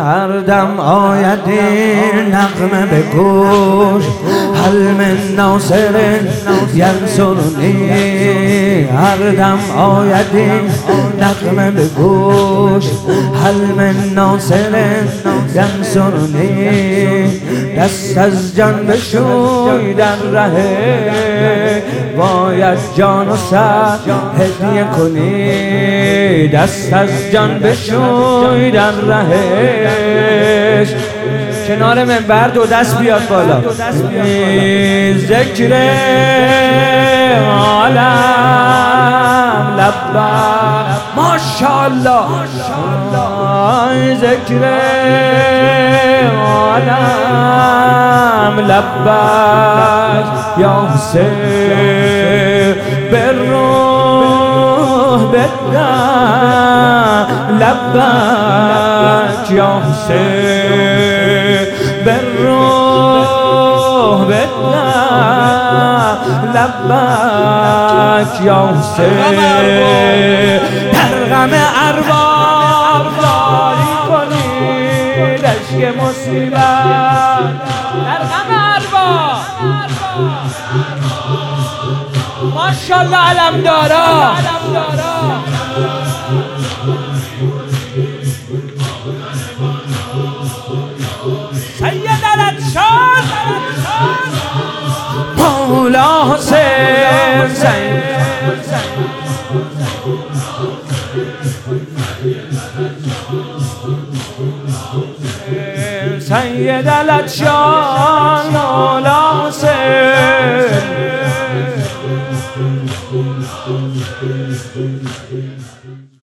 هر دم آید این نغمه به گوش، هل من ناصر ینصرنی. هر دم آید این نغمه به گوش، هل من ناصر ینصرنی. دست از جان بشوی در ره، باید جان و سر هدیه کنی. دست از جان بشوی در رهش. کنار منبر دو دست بیاد بالا. ذکر عالم لبک، ماشاءالله. ذکر عالم لبک یا حسین، بالروح بالدم لبک یا حسین، بالروح بالدم لبک یا حسین. در غم ارباب داری کنی رشک مصیبت، در غم ارباب ماشاءالله علمدارا. سید الاطشان مولا حسین، سید الاطشان مولا حسین.